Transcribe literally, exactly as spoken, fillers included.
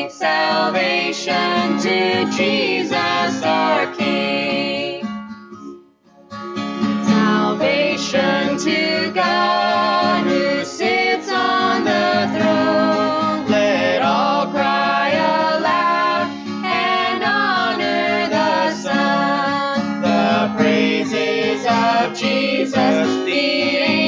sing salvation to Jesus our King. Salvation to God who sits on the throne. Let all cry aloud and honor the Son. The praises of Jesus, the